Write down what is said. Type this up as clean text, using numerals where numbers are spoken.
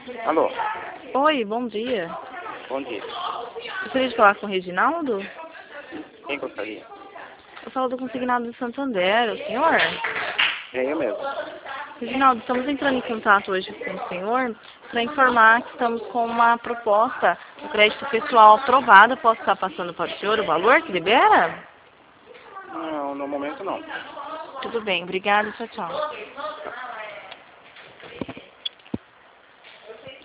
Alô, Oi, bom dia. bom dia. Gostaria de falar com o Reginaldo? Quem gostaria? Eu falo do Consignado do Santander, o senhor? É eu mesmo. Reginaldo, estamos entrando em contato hoje com o senhor para informar que estamos com uma proposta do crédito pessoal aprovada. Posso estar passando para o senhor o valor que libera? Não, no momento não. Tudo bem, obrigada, tchau, tchau.